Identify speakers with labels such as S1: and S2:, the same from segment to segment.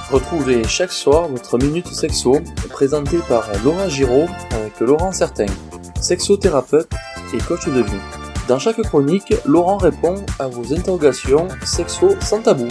S1: Retrouvez chaque soir votre Minute Sexo, présentée par Laura Giraud avec Laurent Certain, sexothérapeute et coach de vie. Dans chaque chronique, Laurent répond à vos interrogations sexo sans tabou.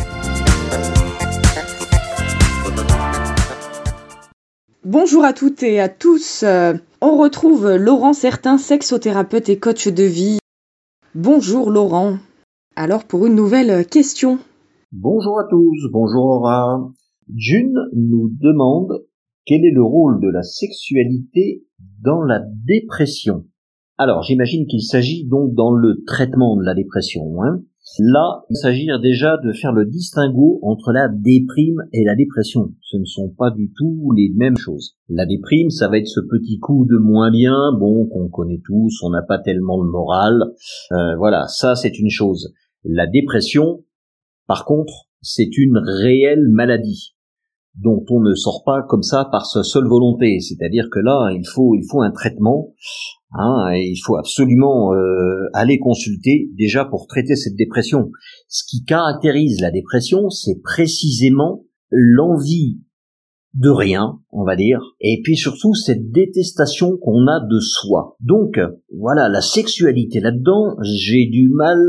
S2: Bonjour à toutes et à tous, on retrouve Laurent Certain, sexothérapeute et coach de vie. Bonjour Laurent, alors pour une nouvelle question.
S3: Bonjour à tous, bonjour Laura. June nous demande quel est le rôle de la sexualité dans la dépression. Alors j'imagine qu'il s'agit donc dans le traitement de la dépression. Là, il s'agit déjà de faire le distinguo entre la déprime et la dépression. Ce ne sont pas du tout les mêmes choses. La déprime, ça va être ce petit coup de moins bien, qu'on connaît tous, on n'a pas tellement le moral. Voilà, ça c'est une chose. La dépression, par contre, c'est une réelle maladie dont on ne sort pas comme ça par sa seule volonté. C'est-à-dire que là, il faut un traitement. Et il faut absolument aller consulter déjà pour traiter cette dépression. Ce qui caractérise la dépression, c'est précisément l'envie de rien, on va dire, et puis surtout cette détestation qu'on a de soi. Donc voilà, la sexualité là-dedans, j'ai du mal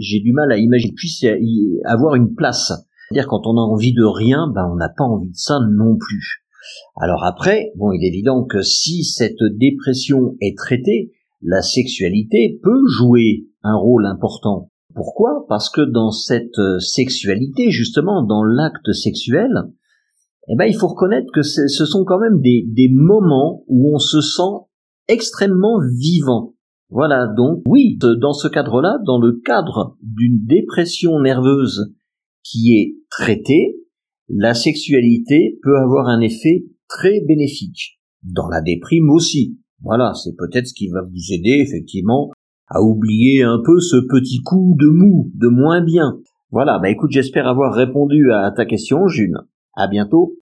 S3: à imaginer puisse avoir une place. C'est-à-dire quand on a envie de rien, on n'a pas envie de ça non plus. Alors après, il est évident que si cette dépression est traitée, la sexualité peut jouer un rôle important. Pourquoi ? Parce que dans cette sexualité, justement, dans l'acte sexuel, il faut reconnaître que ce sont quand même des moments où on se sent extrêmement vivant. Voilà, donc oui, dans ce cadre-là, dans le cadre d'une dépression nerveuse qui est traitée, la sexualité peut avoir un effet très bénéfique. Dans la déprime aussi. Voilà, c'est peut-être ce qui va vous aider, effectivement, à oublier un peu ce petit coup de mou, de moins bien. Voilà, écoute, j'espère avoir répondu à ta question, June. À bientôt.